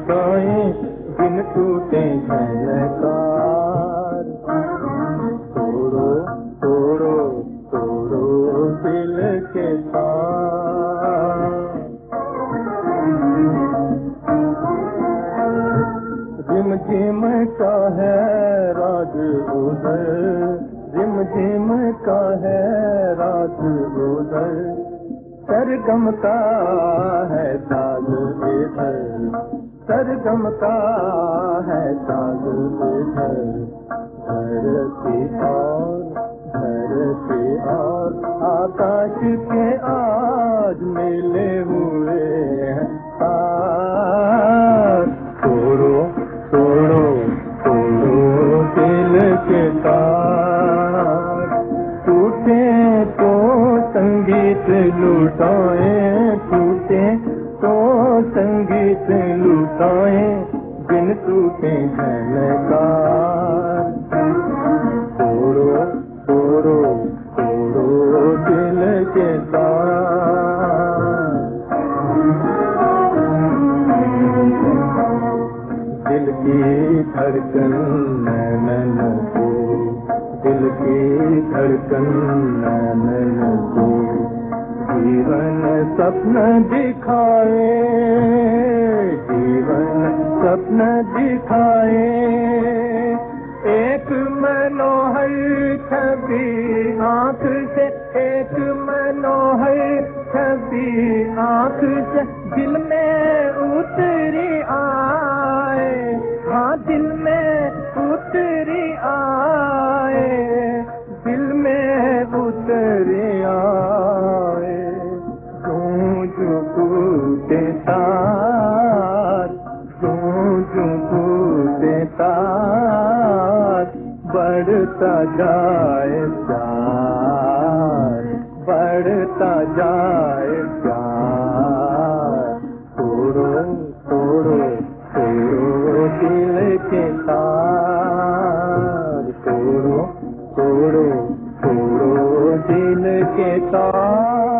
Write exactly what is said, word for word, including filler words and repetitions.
लुटाए बिन टूटे झनकार। तोड़ो तोड़ो तोड़ो दिल के तार। रिम झिम का है राज उधर, रिम झिम का है राज उधर, सरगम का है साज इधर, सरगम का है साज इधर। धरती और धरती और आकाश के आज मिले हुए हैं तार। तोड़ो तोड़ो तोड़ो दिल के तार। टूटे तो संगीत लुटाए, टूटे तो संगीत लुटाए बिन टूटे झनकार। तोड़ो तोड़ो तोड़ो दिल के तार। दिल की धड़कन नैनन को, दिल की धड़कन नैनन को जीवन सपन दिखाए, जीवन सपन दिखाए। एक मनोहर छवि आँख से, एक मनोहर छवि आँख से दिल में उतरी आए, हाँ दिल में उतरी आए, दिल में उतरी आए। गूंज टूटे तार, गूंज टूटे तार, बढ़ता जाए प्यार, बढ़ता जाए प्यार। तोड़ो तोड़ो तोड़ो दिल के तार। तोड़ो तोड़ो तोड़ो दिल के तार।